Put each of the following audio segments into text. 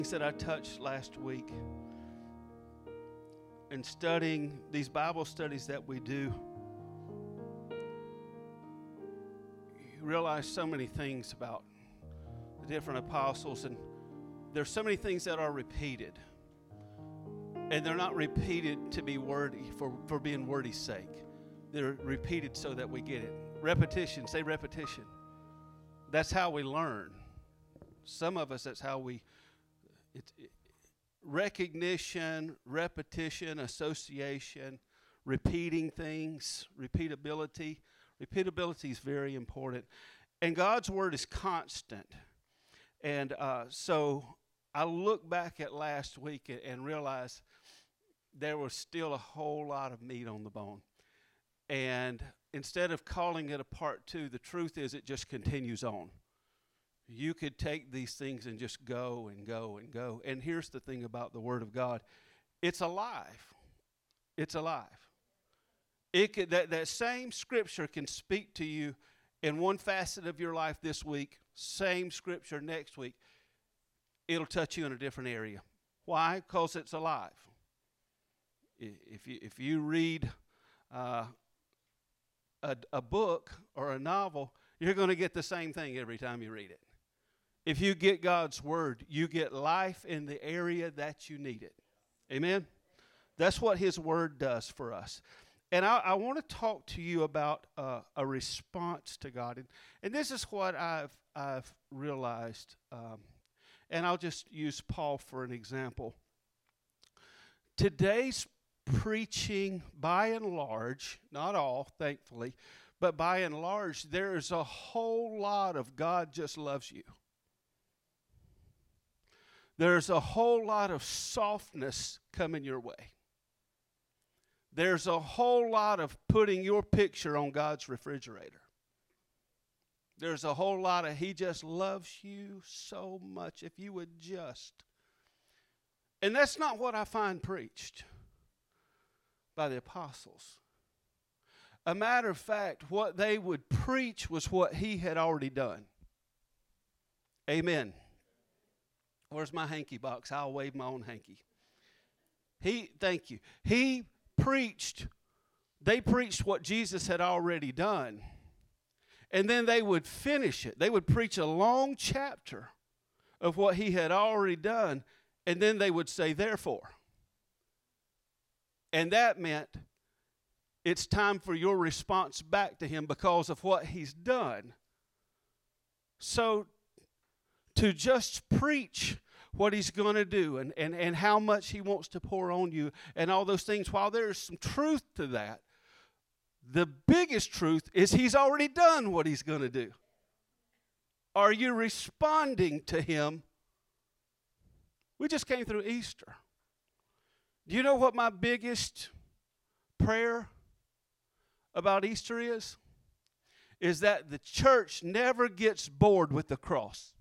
Things that I touched last week in studying these Bible studies that we do, you realize so many things about the different apostles, and there's so many things that are repeated. And they're not repeated to be wordy for being wordy's sake. They're repeated so that we get it. Repetition, say repetition. That's how we learn. Some of us, that's how we, recognition, repetition, association, repeating things, repeatability. Repeatability is very important. And God's word is constant. And so I look back at last week and realize there was still a whole lot of meat on the bone. And instead of calling it a part two, the truth is it just continues on. You could take these things and just go and go and go. And here's the thing about the Word of God. It's alive. It's alive. It could, that same Scripture can speak to you in one facet of your life this week, same Scripture next week. It'll touch you in a different area. Why? Because it's alive. If you read a book or a novel, you're going to get the same thing every time you read it. If you get God's word, you get life in the area that you need it. Amen? That's what his word does for us. And I want to talk to you about a response to God. And this is what I've realized. And I'll just use Paul for an example. Today's preaching, by and large, not all, thankfully, but by and large, there is a whole lot of God just loves you. There's a whole lot of softness coming your way. There's a whole lot of putting your picture on God's refrigerator. There's a whole lot of he just loves you so much if you would just. And that's not what I find preached by the apostles. A matter of fact, what they would preach was what he had already done. Amen. Where's my hanky box? I'll wave my own hanky. Thank you. They preached what Jesus had already done. And then they would finish it. They would preach a long chapter of what he had already done. And then they would say, therefore. And that meant it's time for your response back to him because of what he's done. So to just preach what he's going to do and how much he wants to pour on you and all those things, while there is some truth to that, the biggest truth is he's already done what he's going to do. Are you responding to him? We just came through Easter. Do you know what my biggest prayer about Easter is? Is that the church never gets bored with the cross.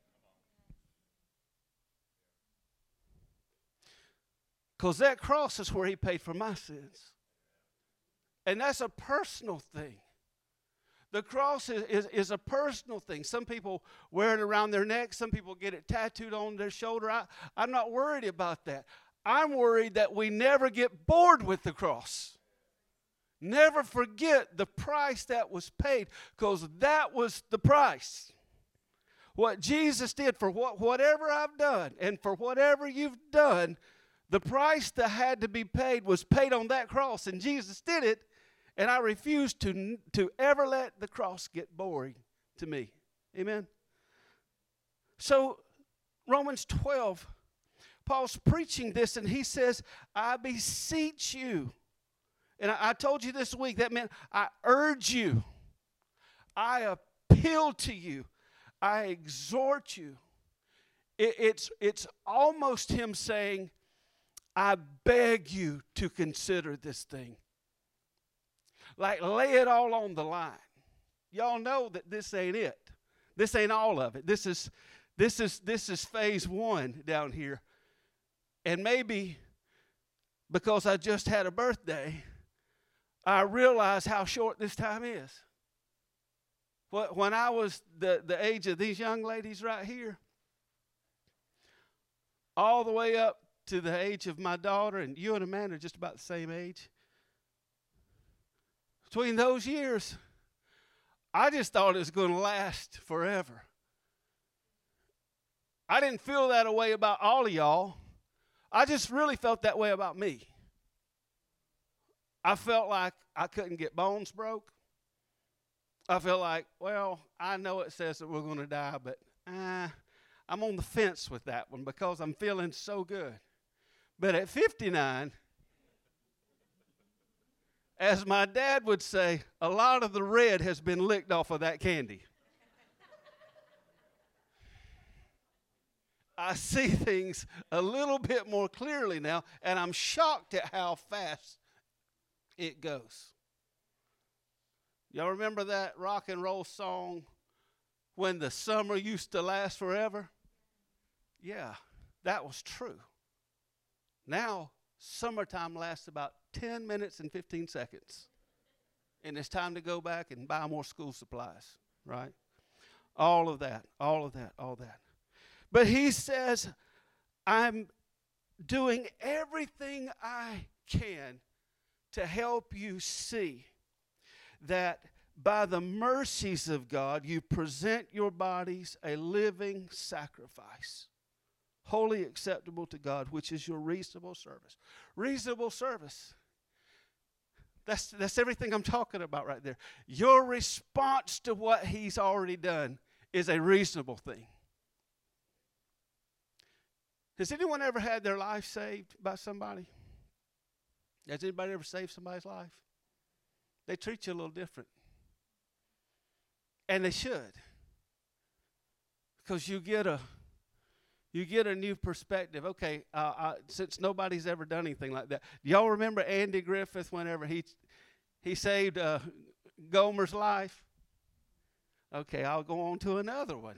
Because that cross is where he paid for my sins. And that's a personal thing. The cross is a personal thing. Some people wear it around their neck. Some people get it tattooed on their shoulder. I'm not worried about that. I'm worried that we never get bored with the cross. Never forget the price that was paid, because that was the price. What Jesus did for whatever I've done and for whatever you've done, the price that had to be paid was paid on that cross, and Jesus did it, and I refuse to ever let the cross get boring to me. Amen? So, Romans 12, Paul's preaching this, and he says, I beseech you. And I told you this week, that meant I urge you. I appeal to you. I exhort you. It's almost him saying, I beg you to consider this thing. Like, lay it all on the line. Y'all know that this ain't it. This ain't all of it. This is phase one down here. And maybe because I just had a birthday, I realize how short this time is. When I was the age of these young ladies right here, all the way up to the age of my daughter, and you and Amanda are just about the same age. Between those years, I just thought it was going to last forever. I didn't feel that way about all of y'all. I just really felt that way about me. I felt like I couldn't get bones broke. I felt like, well, I know it says that we're going to die, but I'm on the fence with that one because I'm feeling so good. But at 59, as my dad would say, a lot of the red has been licked off of that candy. I see things a little bit more clearly now, and I'm shocked at how fast it goes. Y'all remember that rock and roll song, When the Summer Used to Last Forever? Yeah, that was true. Now, summertime lasts about 10 minutes and 15 seconds. And it's time to go back and buy more school supplies, right? All of that. But he says, I'm doing everything I can to help you see that by the mercies of God, you present your bodies a living sacrifice, wholly acceptable to God, which is your reasonable service. Reasonable service. That's everything I'm talking about right there. Your response to what he's already done is a reasonable thing. Has anyone ever had their life saved by somebody? Has anybody ever saved somebody's life? They treat you a little different. And they should. Because you get a new perspective. Okay, since nobody's ever done anything like that. Do y'all remember Andy Griffith whenever he saved Gomer's life? Okay, I'll go on to another one.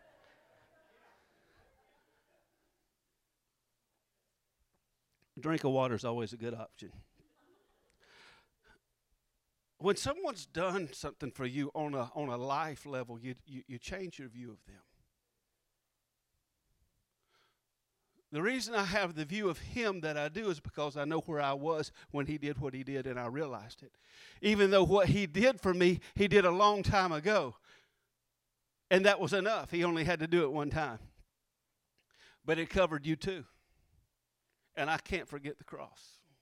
A drink of water is always a good option. When someone's done something for you on a life level, you change your view of them. The reason I have the view of him that I do is because I know where I was when he did what he did, and I realized it. Even though what he did for me, he did a long time ago. And that was enough. He only had to do it one time. But it covered you too. And I can't forget the cross.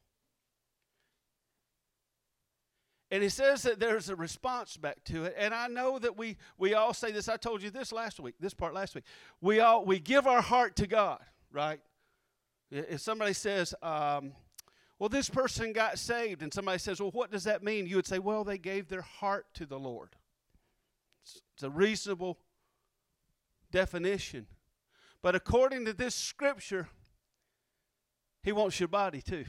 And he says that there's a response back to it. And I know that we all say this. I told you this last week. We give our heart to God, right? If somebody says, well, this person got saved, and somebody says, well, what does that mean? You would say, well, they gave their heart to the Lord. It's a reasonable definition. But according to this scripture, he wants your body too.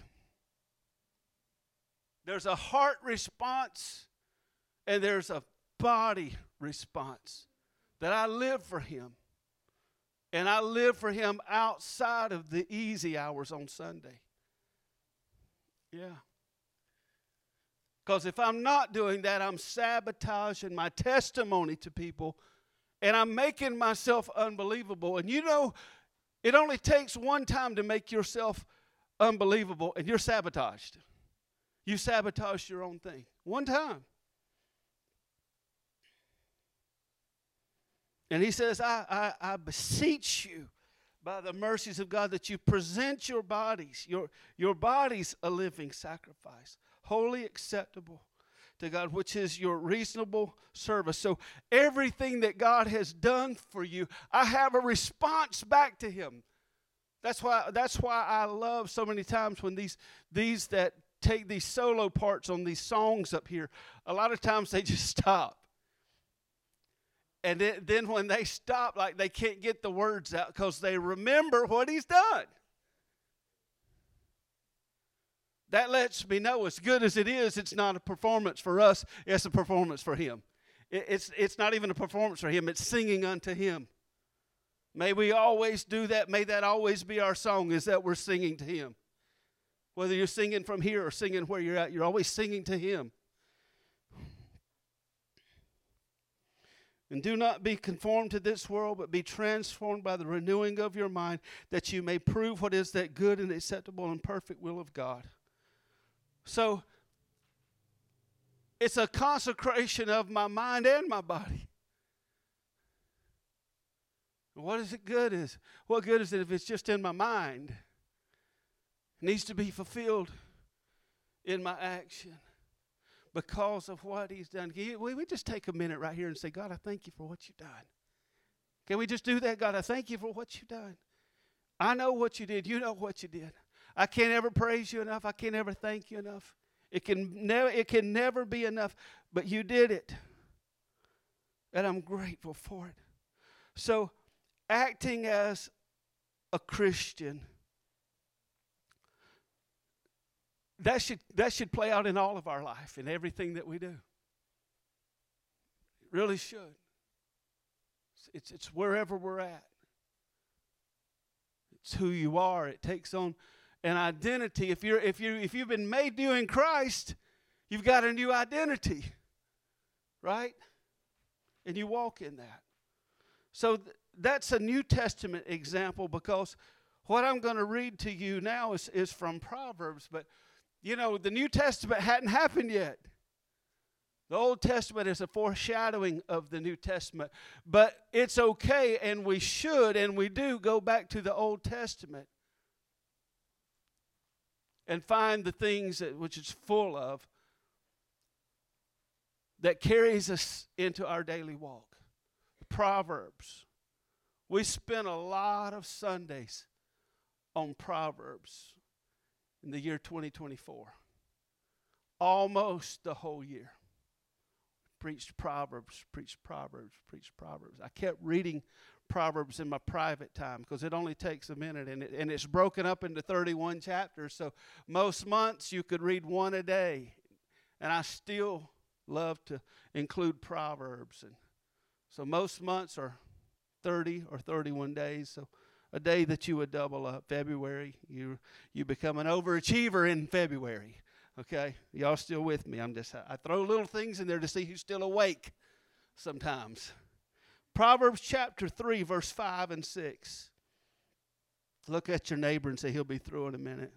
There's a heart response and there's a body response. That I live for him. And I live for him outside of the easy hours on Sunday. Yeah. Because if I'm not doing that, I'm sabotaging my testimony to people. And I'm making myself unbelievable. And you know, it only takes one time to make yourself unbelievable, and you're sabotaged. You sabotaged your own thing. One time. And he says, I beseech you by the mercies of God that you present your bodies a living sacrifice, wholly acceptable to God, which is your reasonable service. So everything that God has done for you, I have a response back to him. That's why I love so many times when these that take these solo parts on these songs up here, a lot of times they just stop. And then when they stop, like they can't get the words out because they remember what he's done. That lets me know, as good as it is, it's not a performance for us, it's a performance for him. It's not even a performance for him, it's singing unto him. May we always do that. May that always be our song, is that we're singing to him. Whether you're singing from here or singing where you're at, you're always singing to him. And do not be conformed to this world, but be transformed by the renewing of your mind, that you may prove what is that good and acceptable and perfect will of God. So, it's a consecration of my mind and my body. What is it good is? What good is it if it's just in my mind? It needs to be fulfilled in my action because of what he's done. Can we just take a minute right here and say, God, I thank you for what you've done. Can we just do that? God, I thank you for what you've done. I know what you did. You know what you did. I can't ever praise you enough. I can't ever thank you enough. It can never be enough, but you did it. And I'm grateful for it. So, acting as a Christian, that should play out in all of our life, in everything that we do. It really should. It's wherever we're at. It's who you are. It takes on an identity. If you've been made new in Christ, you've got a new identity, right? And you walk in that. So that's a New Testament example, because what I'm going to read to you now is from Proverbs. But, you know, the New Testament hadn't happened yet. The Old Testament is a foreshadowing of the New Testament. But it's okay, and we should, and we do go back to the Old Testament and find the things which it's full of that carries us into our daily walk. Proverbs. We spent a lot of Sundays on Proverbs in the year 2024. Almost the whole year. Preached Proverbs, preached Proverbs, preached Proverbs. I kept reading Proverbs in my private time because it only takes a minute, and it's broken up into 31 chapters. So most months you could read one a day, and I still love to include Proverbs. And so most months are 30 or 31 days. So a day that you would double up. February, you become an overachiever in February. Okay, y'all still with me? I throw little things in there to see who's still awake sometimes. Proverbs chapter 3, verse 5 and 6. Look at your neighbor and say, he'll be through in a minute.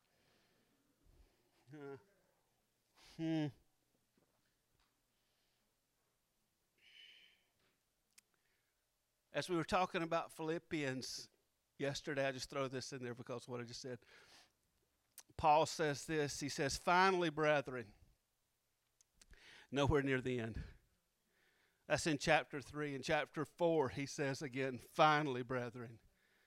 As we were talking about Philippians yesterday, I just throw this in there because of what I just said. Paul says this. He says, finally, brethren, nowhere near the end. That's in chapter 3. In chapter 4, he says again, finally, brethren.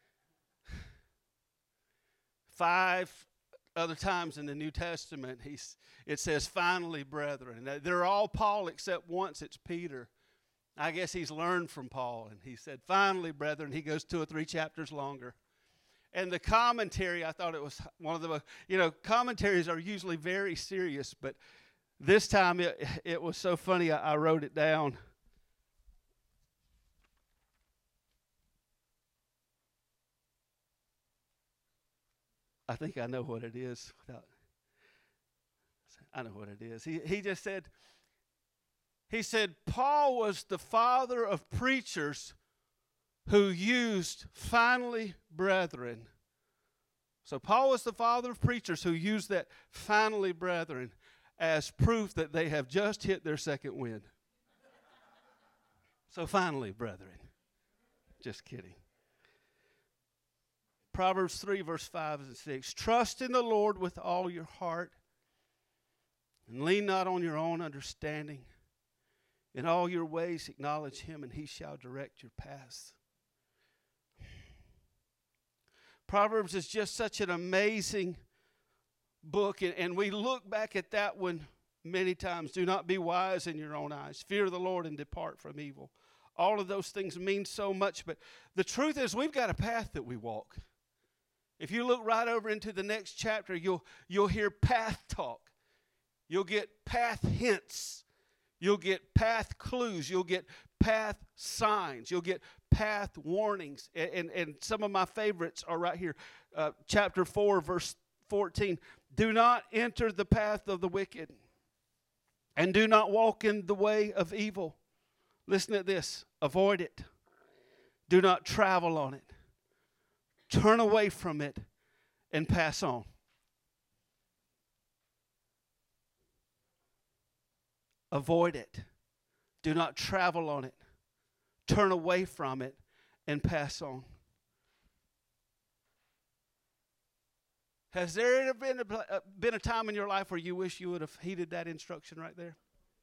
5 other times in the New Testament, it says, finally, brethren. They're all Paul except once it's Peter. I guess he's learned from Paul, and he said, finally, brethren. He goes 2 or 3 chapters longer. And the commentary, I thought it was one of the, commentaries are usually very serious, but this time it was so funny I wrote it down. I think I know what it is. I know what it is. He just said, Paul was the father of preachers who used finally, brethren. So Paul was the father of preachers who used that finally, brethren as proof that they have just hit their second wind. So finally, brethren. Just kidding. Proverbs 3, verse 5 and 6. Trust in the Lord with all your heart, and lean not on your own understanding. In all your ways acknowledge him, and he shall direct your paths. Proverbs is just such an amazing book, and we look back at that one many times. Do not be wise in your own eyes. Fear the Lord and depart from evil. All of those things mean so much, but the truth is we've got a path that we walk. If you look right over into the next chapter, you'll hear path talk. You'll get path hints. You'll get path clues. You'll get path signs. You'll get path warnings. And some of my favorites are right here. Chapter 4, verse 14. Do not enter the path of the wicked, and do not walk in the way of evil, Listen to this. Avoid it. Do not travel on it. Turn away from it and pass on. Avoid it. Do not travel on it. Turn away from it and pass on. Has there ever been a time in your life where you wish you would have heeded that instruction right there?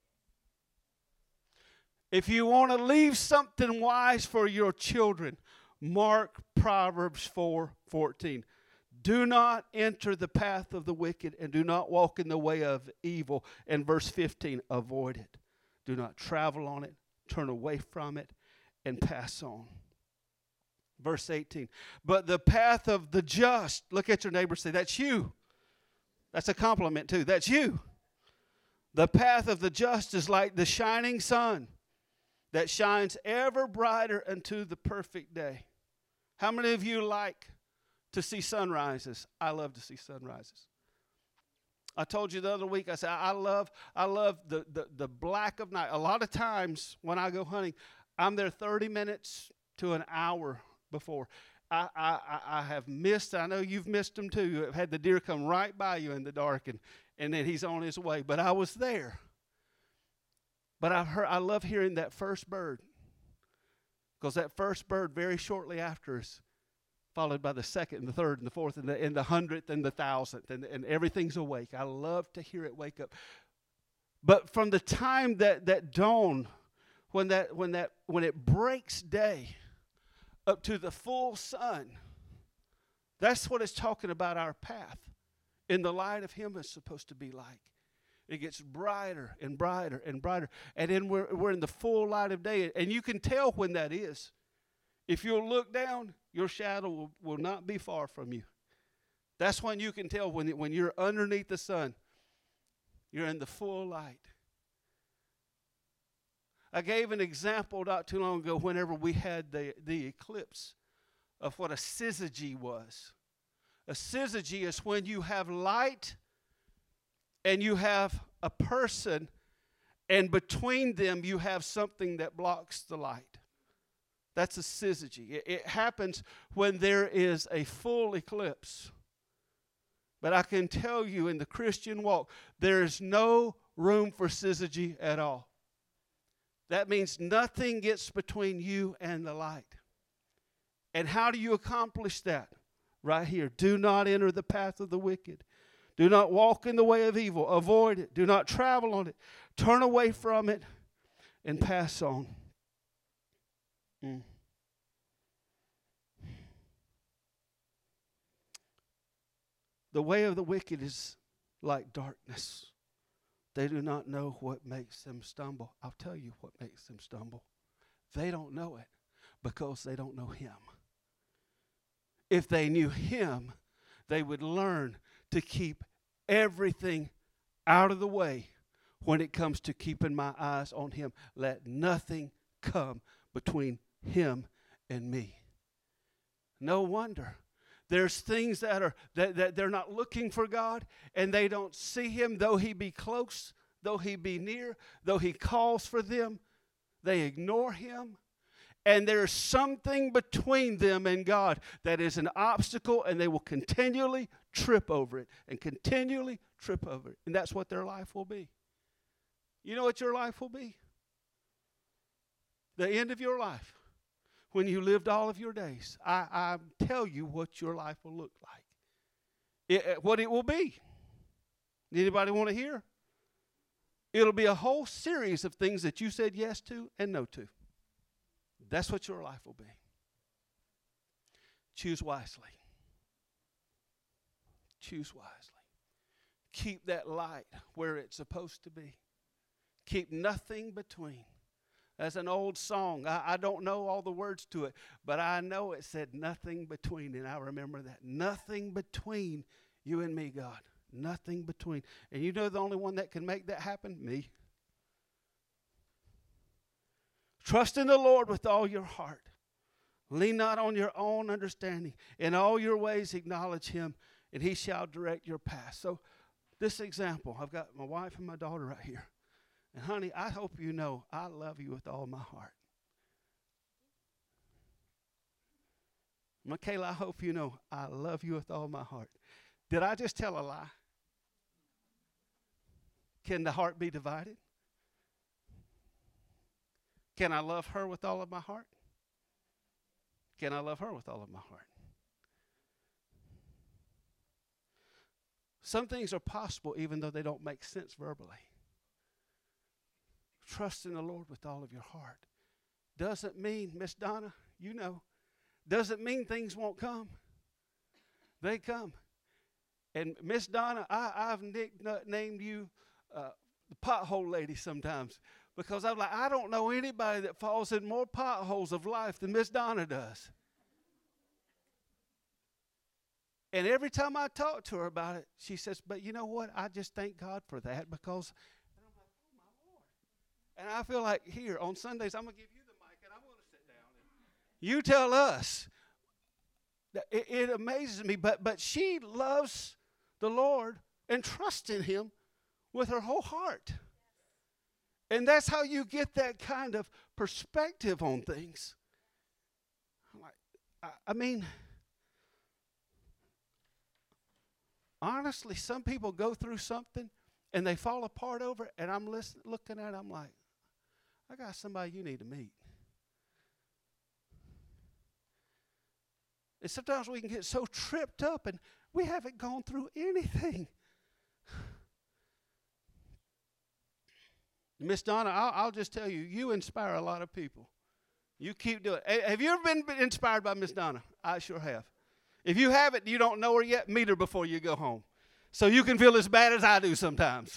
If you want to leave something wise for your children, mark Proverbs 4:14. Do not enter the path of the wicked, and do not walk in the way of evil. And verse 15, avoid it. Do not travel on it, turn away from it, and pass on. Verse 18, but the path of the just, look at your neighbor, say, that's you. That's a compliment too. That's you. The path of the just is like the shining sun that shines ever brighter unto the perfect day. How many of you like to see sunrises? I love to see sunrises. I told you the other week, I said, I love the black of night. A lot of times when I go hunting, I'm there 30 minutes to an hour before. I have missed, I know you've missed them too. You've had the deer come right by you in the dark, and then he's on his way. But I was there. But I love hearing that first bird, because that first bird very shortly after is followed by the second and the third and the fourth and the 100th and the 1,000th, and everything's awake. I love to hear it wake up. But from the time that dawn, when it breaks day up to the full sun, that's what it's talking about. Our path in the light of Him is supposed to be like. It gets brighter and brighter and brighter. And then we're in the full light of day. And you can tell when that is. If you'll look down, your shadow will not be far from you. That's when you can tell when you're underneath the sun. You're in the full light. I gave an example not too long ago whenever we had the eclipse of what a syzygy was. A syzygy is when you have light and you have a person, and between them you have something that blocks the light. That's a syzygy. It happens when there is a full eclipse. But I can tell you, in the Christian walk, there is no room for syzygy at all. That means nothing gets between you and the light. And how do you accomplish that? Right here. Do not enter the path of the wicked. Do not walk in the way of evil. Avoid it. Do not travel on it. Turn away from it and pass on. The way of the wicked is like darkness. They do not know what makes them stumble. I'll tell you what makes them stumble. They don't know it because they don't know Him. If they knew Him, they would learn to keep everything out of the way when it comes to keeping my eyes on Him. Let nothing come between Him and me. No wonder. There's things that they're not looking for God, and they don't see Him, though He be close, though He be near, though He calls for them. They ignore Him. And there's something between them and God that is an obstacle, and they will continually trip over it and continually trip over it. And that's what their life will be. You know what your life will be? The end of your life, when you lived all of your days. I tell you what your life will look like. What it will be. Anybody want to hear? It'll be a whole series of things that you said yes to and no to. That's what your life will be. Choose wisely. Choose wisely. Keep that light where it's supposed to be. Keep nothing between. That's an old song. I don't know all the words to it, but I know it said nothing between, and I remember that. Nothing between you and me, God. Nothing between. And you know the only one that can make that happen? Me. Trust in the Lord with all your heart. Lean not on your own understanding. In all your ways acknowledge Him, and He shall direct your path. So this example, I've got my wife and my daughter right here. And honey, I hope you know I love you with all my heart. Michaela, I hope you know I love you with all my heart. Did I just tell a lie? Can the heart be divided? Can I love her with all of my heart? Can I love her with all of my heart? Some things are possible even though they don't make sense verbally. Trust in the Lord with all of your heart. Doesn't mean, Miss Donna, you know, doesn't mean things won't come. They come. And Miss Donna, I've named you the pothole lady sometimes because I'm like, I don't know anybody that falls in more potholes of life than Miss Donna does. And every time I talk to her about it, she says, but you know what? I just thank God for that because, and I'm like, oh my Lord. And I feel like here on Sundays, I'm going to give you the mic and I'm going to sit down. And you tell us. It amazes me, but she loves the Lord and trusts in Him with her whole heart. And that's how you get that kind of perspective on things. I mean, honestly, some people go through something and they fall apart over it, and I'm looking at it, I'm like, I got somebody you need to meet. And sometimes we can get so tripped up and we haven't gone through anything. Miss Donna, I'll just tell you, you inspire a lot of people. You keep doing it. Have you ever been inspired by Miss Donna? I sure have. If you haven't, you don't know her yet, meet her before you go home. So you can feel as bad as I do sometimes.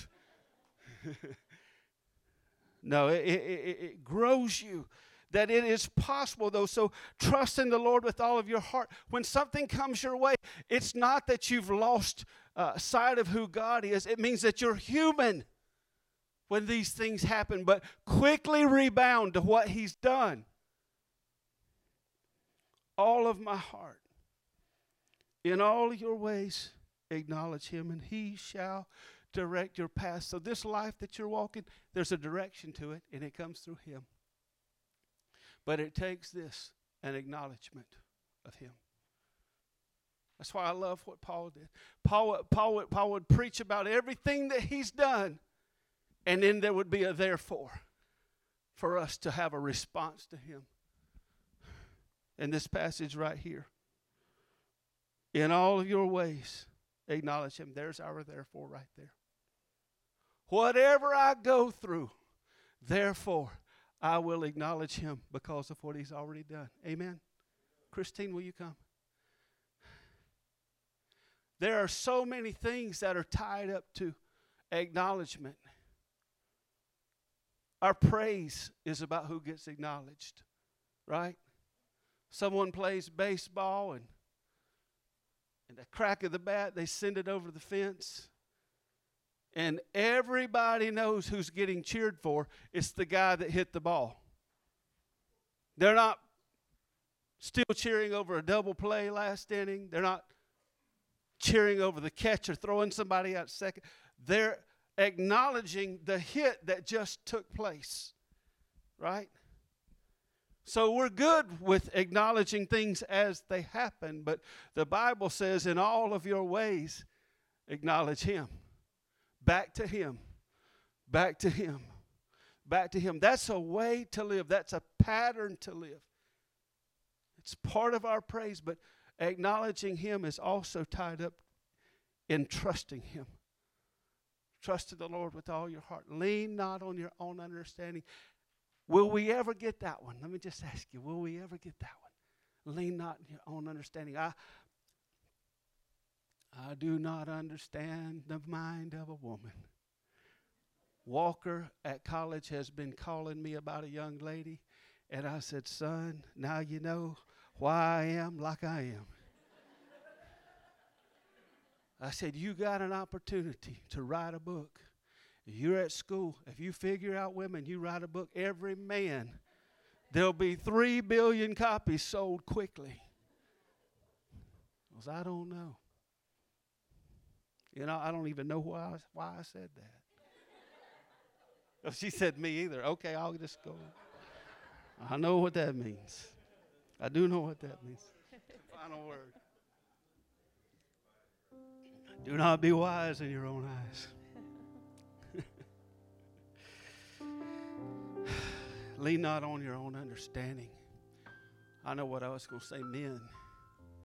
No, it grows you. That it is possible, though. So trust in the Lord with all of your heart. When something comes your way, it's not that you've lost sight of who God is. It means that you're human when these things happen, but quickly rebound to what He's done. All of my heart. In all your ways, acknowledge Him, and He shall direct your path. So this life that you're walking, there's a direction to it, and it comes through Him. But it takes this, an acknowledgement of Him. That's why I love what Paul did. Paul would preach about everything that he's done, and then there would be a therefore for us to have a response to Him. In this passage right here. In all of your ways, acknowledge Him. There's our therefore right there. Whatever I go through, therefore, I will acknowledge Him because of what He's already done. Amen? Christine, will you come? There are so many things that are tied up to acknowledgement. Our praise is about who gets acknowledged, right? Someone plays baseball and the crack of the bat, they send it over the fence. And everybody knows who's getting cheered for. It's the guy that hit the ball. They're not still cheering over a double play last inning. They're not cheering over the catcher throwing somebody out second. They're acknowledging the hit that just took place, right? So we're good with acknowledging things as they happen, but the Bible says in all of your ways, acknowledge Him. Back to Him. Back to Him. Back to Him. That's a way to live. That's a pattern to live. It's part of our praise, but acknowledging Him is also tied up in trusting Him. Trust in the Lord with all your heart. Lean not on your own understanding. Will we ever get that one? Let me just ask you, will we ever get that one? Lean not in your own understanding. I do not understand the mind of a woman. Walker at college has been calling me about a young lady, and I said, son, now you know why I am like I am. I said, you got an opportunity to write a book. You're at school. If you figure out women, you write a book. Every man, there'll be 3 billion copies sold quickly. Because I don't know. You know, I don't even know why I said that. Oh, she said, me either. Okay, I'll just go. I know what that means. I do know what that means. Final word. Do not be wise in your own eyes. Lean not on your own understanding. I know what I was going to say, men.